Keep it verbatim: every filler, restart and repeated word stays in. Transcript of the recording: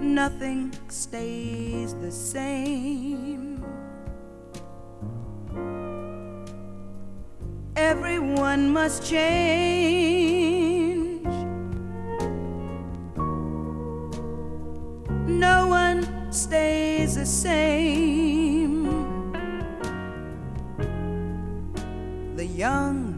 nothing stays the same. Everyone must change. No one stays the same. The young